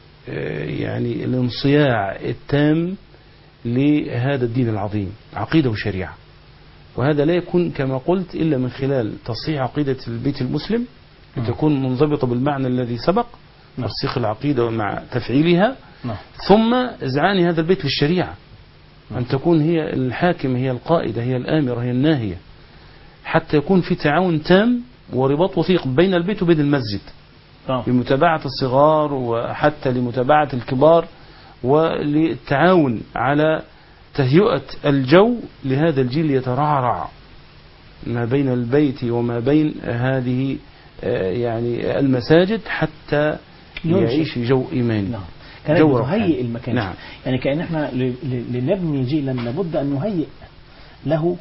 يعني الانصياع التام لهذا الدين العظيم، عقيدة وشريعة. وهذا لا يكون كما قلت إلا من خلال تصحيح عقيدة البيت المسلم لتكون منضبطة بالمعنى الذي سبق، ترسيخ العقيدة مع تفعيلها. نعم. ثم إذعان هذا البيت للشريعة، أن تكون هي الحاكمة، هي القائدة، هي الآمرة، هي الناهية، حتى يكون في تعاون تام ورباط وثيق بين البيت وبين المسجد لمتابعة الصغار وحتى لمتابعة الكبار، وللتعاون على تهيئة الجو لهذا الجيل ليترعرع ما بين البيت وما بين هذه يعني المساجد حتى يعيش جو إيماني. نعم. كانت نهيئ المكان. نعم. يعني كأن احنا لنبني جيلا لابد أن نهيئ له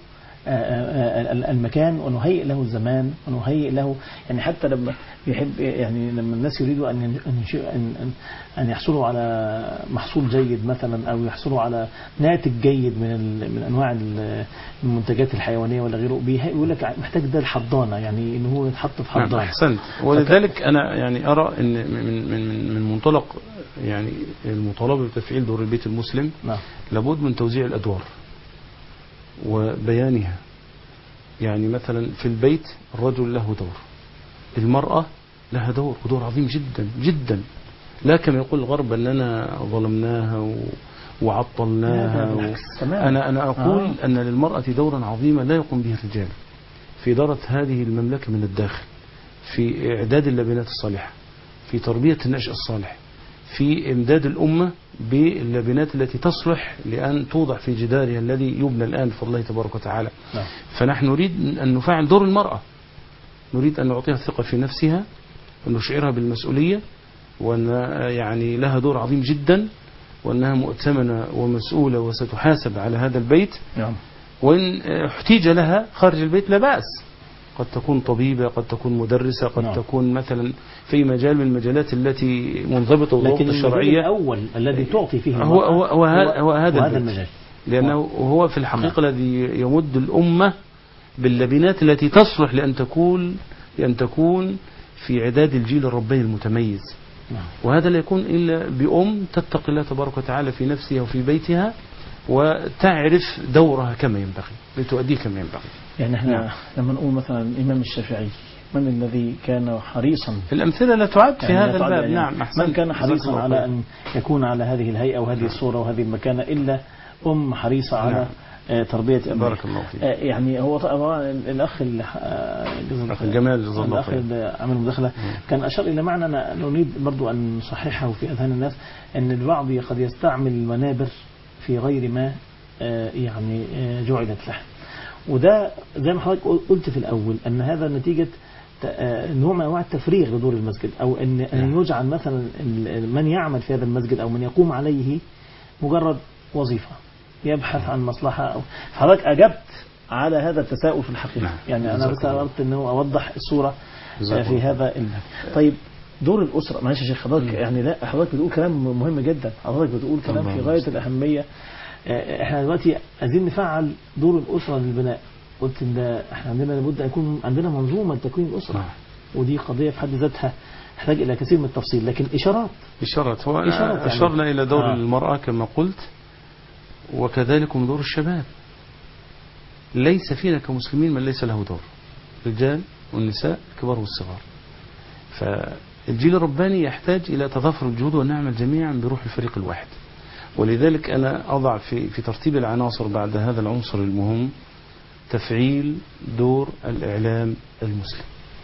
المكان ونهيئ له الزمان ونهيئ له، يعني حتى لما يحب يعني لما الناس يريدوا أن أن أن يحصلوا على محصول جيد مثلا أو يحصلوا على ناتج جيد من من أنواع المنتجات الحيوانية ولا غيره، بيقول لك محتاج ده الحضانة، يعني إن هو يتحط في حضانة. أحسنت. ولذلك أنا يعني أرى إن من من من منطلق يعني المطالبة بتفعيل دور البيت المسلم. نعم. لابد من توزيع الأدوار وبيانها. يعني مثلا في البيت الرجل له دور، المرأة لها دور ودور عظيم جدا جدا، لا كما يقول الغرب أننا ظلمناها وعطلناها و... أنا أنا أقول آه. أن للمرأة دورا عظيما لا يقوم به الرجال في إدارة هذه المملكة من الداخل، في إعداد اللبنات الصالحة، في تربية النشء الصالح، في إمداد الأمة باللبنات التي تصلح لأن توضع في جدارها الذي يبنى الآن بفضل الله تبارك وتعالى. نعم. فنحن نريد أن نفعل دور المرأة، نريد أن نعطيها الثقة في نفسها ونشعرها بالمسؤولية، وأن يعني لها دور عظيم جدا، وأنها مؤتمنة ومسؤولة وستحاسب على هذا البيت. نعم. وإن احتيج لها خارج البيت لا بأس، قد تكون طبيبة، قد تكون مدرسة، قد نعم. تكون مثلا في مجال من المجالات التي منضبطة بالضوابط الشرعية. لكن الأول الذي تعطي فيه هو, هو, هو, هو, هو هذا هذا المجال، لأنه هو في الحقيقة نعم. الذي يمد الأمة باللبنات التي تصلح لأن تكون لأن تكون في إعداد الجيل الرباني المتميز. نعم. وهذا لا يكون إلا بأم تتقي الله تبارك وتعالى في نفسها وفي بيتها وتعرف دورها كما ينبغي لتؤديه كما ينبغي. يعني احنا نعم. لما نقول مثلا الإمام الشافعي من الذي كان حريصا، الأمثلة لا تعد في يعني هذا الباب. يعني نعم. من كان حريصا على أن يكون على هذه الهيئة وهذه نعم. الصورة وهذه المكانة إلا أم حريصة على نعم. تربية أبنائها. بارك الله فيك. يعني هو طبعا الأخ الأخ الجمال جزاه الله خير، الأخ اللي عمل مداخلة كان أشار إلى معنى نريد برضو أن نصححه في أذهان الناس، أن البعض قد يستعمل المنابر في غير ما يعني جعلت له، وده زي ما حضرتك قلت في الأول أن هذا نتيجة نوع من أنواع التفريغ لدور المسجد، أو أن أن يجعل مثلا من يعمل في هذا المسجد أو من يقوم عليه مجرد وظيفة يبحث عن مصلحة. أو حضرتك أجبت على هذا التساؤل في الحقيقة. نعم. يعني أنا بس أردت أنه أوضح الصورة في هذا الباب. طيب دور الأسرة، معلش يا شيخ حضرتك يعني لا حضرتك بتقول كلام مهم جدا، حضرتك بتقول كلام في غاية الأهمية. احنا دلوقتي عايزين نفعل دور الأسرة للبناء، قلت ان احنا عندنا لابد يكون عندنا منظومة لتكوين الأسرة، ودي قضية في حد ذاتها تحتاج إلى كثير من التفصيل، لكن إشارات إشارات هو إشارات يعني أشرنا إلى دور آه. المرأة كما قلت، وكذلك من دور الشباب. ليس فينا كمسلمين من ليس له دور، الرجال والنساء الكبار والصغار. فالجيل الرباني يحتاج إلى تضافر الجهود ونعمل جميعا بروح الفريق الواحد. ولذلك أنا أضع في في ترتيب العناصر بعد هذا العنصر المهم تفعيل دور الإعلام المسلم.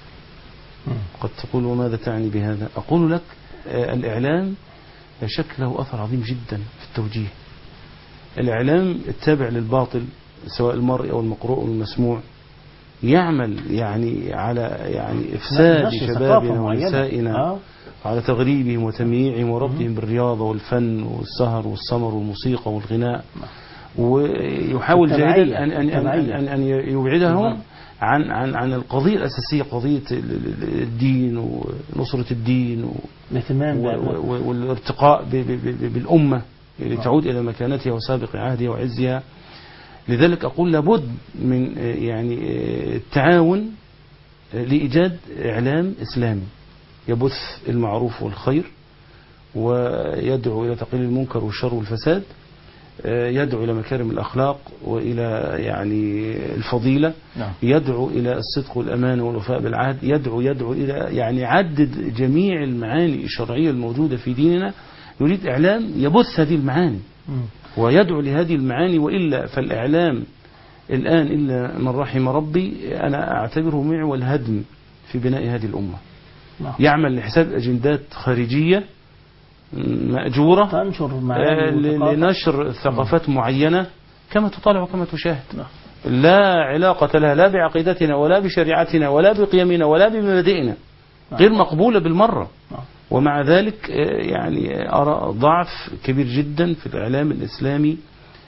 قد تقول وماذا تعني بهذا؟ أقول لك الإعلام لا شك له أثر عظيم جدا في التوجيه. الإعلام التابع للباطل سواء المرئي أو المقروء أو المسموع يعمل يعني على يعني إفساد شبابنا ونسائنا على تغريبهم وتمييعهم وربطهم بالرياضة والفن والسهر والسمر والموسيقى والغناء، ويحاول جاهدا أن أن أن أن يبعدهم عن عن عن القضية الأساسية، قضية الدين ونصرة الدين والاهتمام والارتقاء بالأمة لتعود إلى مكانتها وسابق عهدها وعزها. لذلك أقول لابد من يعني التعاون لإيجاد إعلام إسلامي يبث المعروف والخير ويدعو إلى تقليل المنكر والشر والفساد، يدعو إلى مكارم الأخلاق وإلى يعني الفضيلة، يدعو إلى الصدق والأمانة والوفاء بالعهد، يدعو يدعو إلى يعني عدد جميع المعاني الشرعية الموجودة في ديننا. يريد إعلام يبث هذه المعاني ويدعو لهذه المعاني، وإلا فالإعلام الآن إلا من رحم ربي أنا أعتبره معول هدم في بناء هذه الأمة. يعمل لحساب أجندات خارجية مأجورة لنشر ثقافات معينة كما تطالع وكما تشاهد، لا علاقة لها لا بعقيدتنا ولا بشريعتنا ولا بقيمنا ولا بمبادئنا، غير مقبولة بالمرة. ومع ذلك يعني أرى ضعف كبير جدا في الإعلام الإسلامي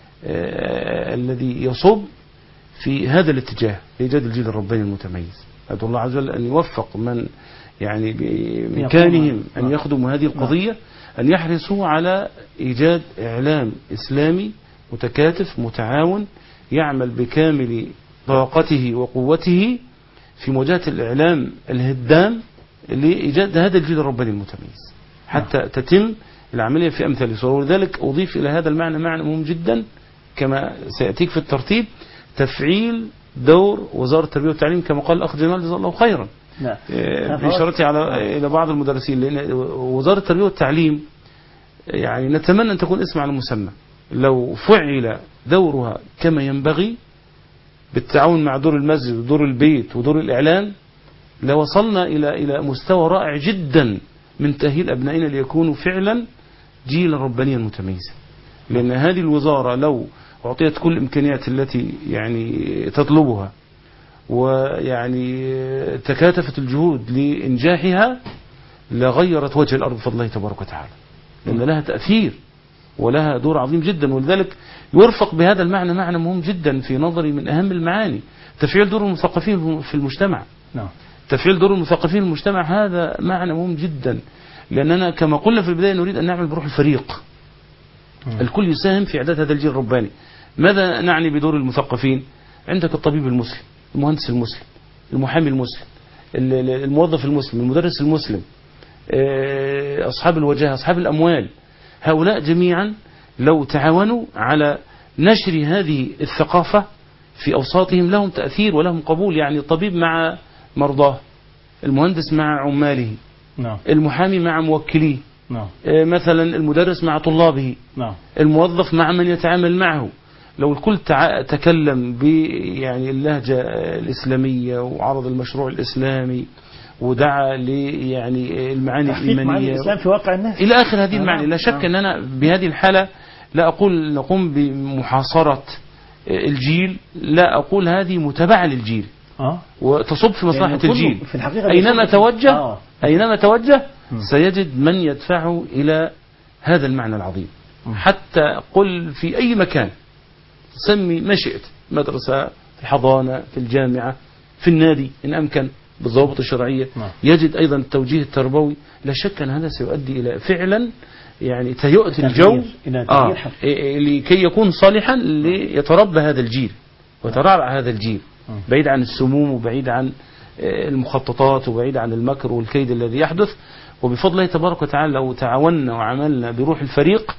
الذي يصب في هذا الاتجاه لإيجاد الجيل الرباني المتميز. أدعو الله عز وجل أن يوفق من يعني بإمكانهم أن يخدموا هذه القضية، أن يحرصوا على إيجاد إعلام إسلامي متكاتف متعاون يعمل بكامل طاقته وقوته في مواجهة الإعلام الهدام لإيجاد هذا الجيل الرباني المتميز حتى تتم العملية في أمثال صور. ولذلك أضيف إلى هذا المعنى معنى مهم جدا كما سيأتيك في الترتيب، تفعيل دور وزارة التربية والتعليم كما قال الأخ جمال جزاه الله خيرا بإشارتي على إلى بعض المدرسين، لأن وزارة التربية والتعليم يعني نتمنى أن تكون اسم على مسمى. لو فعل دورها كما ينبغي بالتعاون مع دور المسجد ودور البيت ودور الإعلام لوصلنا إلى إلى مستوى رائع جدا من تأهيل أبنائنا ليكونوا فعلا جيلا ربانيا متميزا. لأن هذه الوزارة لو أعطيت كل الإمكانيات التي يعني تطلبها ويعني تكاتفت الجهود لإنجاحها لغيرت وجه الأرض بفضل الله تبارك وتعالى، لأن لها تأثير ولها دور عظيم جدا. ولذلك يرفق بهذا المعنى معنى مهم جدا في نظري من أهم المعاني، تفعيل دور المثقفين في المجتمع. نعم. تفعيل دور المثقفين في المجتمع هذا معنى مهم جدا، لأننا كما قلنا في البداية نريد أن نعمل بروح الفريق. م. الكل يساهم في إعداد هذا الجيل الرباني. ماذا نعني بدور المثقفين؟ عندك الطبيب المسلم، المهندس المسلم، المحامي المسلم، الموظف المسلم، المدرس المسلم، أصحاب الوجاهة، أصحاب الأموال. هؤلاء جميعا لو تعاونوا على نشر هذه الثقافة في أوساطهم لهم تأثير ولهم قبول. يعني الطبيب مع مرضاه، المهندس مع عماله، نعم. المحامي مع موكليه، نعم. مثلا المدرس مع طلابه، نعم. الموظف مع من يتعامل معه. لو الكل تكلم ب يعني اللهجة الإسلامية وعرض المشروع الإسلامي ودعا ل يعني المعاني الإيمانية الإسلام في واقع الناس إلى آخر هذه المعاني، لا شك أن أنا بهذه الحالة لا أقول نقوم بمحاصرة الجيل، لا أقول هذه متابعة للجيل آه. وتصب في مصلحة يعني الجيل. في الحقيقة أينما توجه آه. أينما توجه م. سيجد من يدفعه إلى هذا المعنى العظيم. م. حتى قل في أي مكان سمي ما شئت، مدرسة، في حضانة، في الجامعة، في النادي إن أمكن بالضوابط الشرعية، م. يجد أيضا التوجيه التربوي. لا شك أن هذا سيؤدي إلى فعلا يعني تهيئة الجو آه لكي يكون صالحا ليتربى هذا الجيل ويترعرع هذا الجيل بعيد عن السموم وبعيد عن المخططات وبعيد عن المكر والكيد الذي يحدث. وبفضل الله تبارك وتعالى لو تعاوننا وعملنا بروح الفريق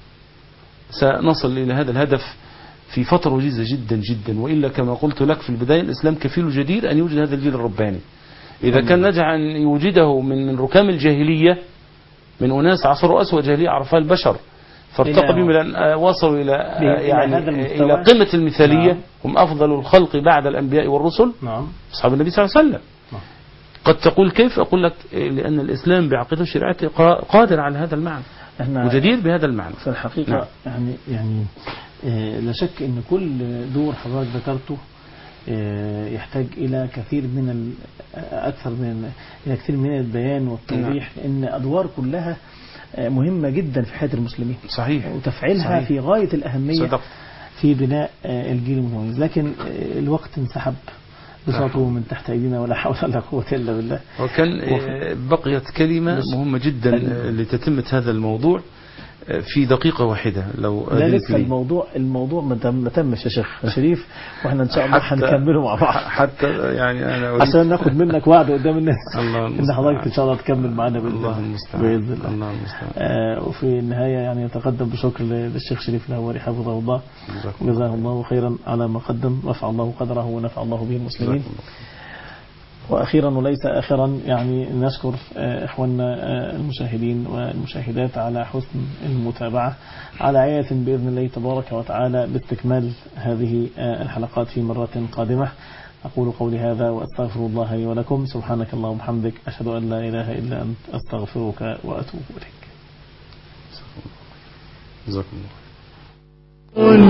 سنصل إلى هذا الهدف في فترة وجيزة جدا جدا. وإلا كما قلت لك في البداية الإسلام كفيل جدير أن يوجد هذا الجيل الرباني. إذا كان نجح أن يوجده من من ركام الجاهلية، من أناس عصروا أسوأ جاهلية عرفها البشر فارتقى بهم إلى أن وصلوا إلى يعني إلى قمة المثالية. نعم. هم أفضل الخلق بعد الأنبياء والرسل. نعم. أصحاب النبي صلى الله عليه وسلم. نعم. قد تقول كيف؟ أقول لك لأن الإسلام بعقيدته وشريعته قادر على هذا المعنى وجدير بهذا المعنى. في الحقيقة نعم. يعني يعني لا شك أن كل دور حضرتك ذكرته يحتاج إلى كثير من أكثر من إلى كثير من البيان والتوضيح، لأن أدوار كلها مهمة جدا في حياة المسلمين. صحيح. وتفعيلها صحيح. في غاية الأهمية صدق. في بناء الجيل المتميز، لكن الوقت انسحب بساطه من تحت أيدينا ولا حول ولا قوة إلا بالله. وكان بقيت كلمة مهمة جدا لتتمة هذا الموضوع في دقيقة واحدة لو لا لسه الموضوع الموضوع ما تمش يا شيخ شريف، واحنا ان شاء الله هنكمله مع بعض حتى يعني انا أريد عشان ناخد منك وعد قدام الناس ان حضرتك ان شاء الله تكمل معانا باذن الله المستعان باذن الله. الله المستعان. آه وفي النهايه يعني نتقدم بشكر للشيخ شريف الهواري حفظه الله وجزاه الله خيرا على ما قدم، رفع الله قدره ونفع الله به المسلمين. وأخيرا وليس آخرا يعني نشكر إخواننا المشاهدين والمشاهدات على حسن المتابعة، على عية بإذن الله تبارك وتعالى باستكمال هذه الحلقات في مرات قادمة. أقول قولي هذا وأستغفر الله لي ولكم. سبحانك اللهم وبحمدك، أشهد أن لا إله إلا أنت، أستغفرك وأتوب إليك. جزاكم الله. قل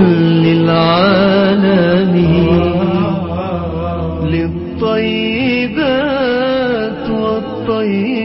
للعالمين للطيبات والطيبات